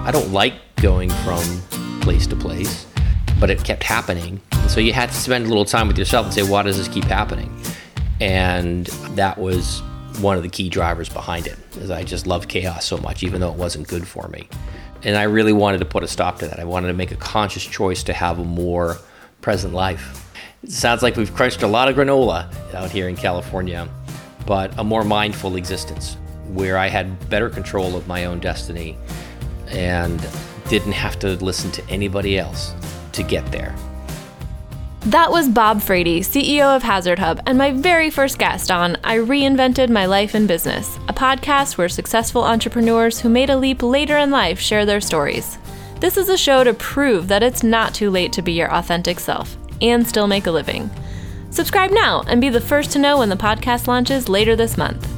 I don't like going from place to place, but it kept happening. So you had to spend a little time with yourself and say, why does this keep happening? And that was one of the key drivers behind it, is I just loved chaos so much, even though it wasn't good for me. And I really wanted to put a stop to that. I wanted to make a conscious choice to have a more present life. It sounds like we've crushed a lot of granola out here in California, but a more mindful existence where I had better control of my own destiny and didn't have to listen to anybody else to get there. That was Bob Frady, CEO of Hazard Hub, and my very first guest on I Reinvented My Life in Business, a podcast where successful entrepreneurs who made a leap later in life share their stories. This is a show to prove that it's not too late to be your authentic self and still make a living. Subscribe now and be the first to know when the podcast launches later this month.